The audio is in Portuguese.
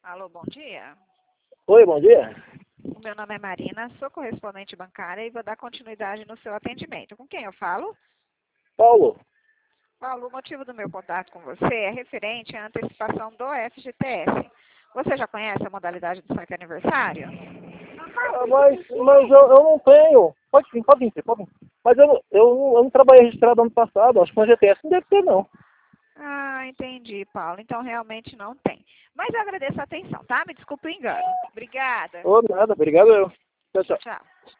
Alô, bom dia. Oi, bom dia. O meu nome é Marina, sou correspondente bancária e vou dar continuidade no seu atendimento. Com quem eu falo? Paulo. Paulo, o motivo do meu contato com você é referente à antecipação do FGTS. Você já conhece a modalidade do saque aniversário? Mas eu não tenho. Pode vir, pode vir. Mas eu não trabalhei registrado ano passado, acho que no GTS não deve ter, não. Ah, entendi, Paulo. Então realmente não tem. Mas eu agradeço a atenção, tá? Me desculpe o engano. Obrigada. Ô, nada, obrigado eu. Tchau, Tchau, tchau. tchau.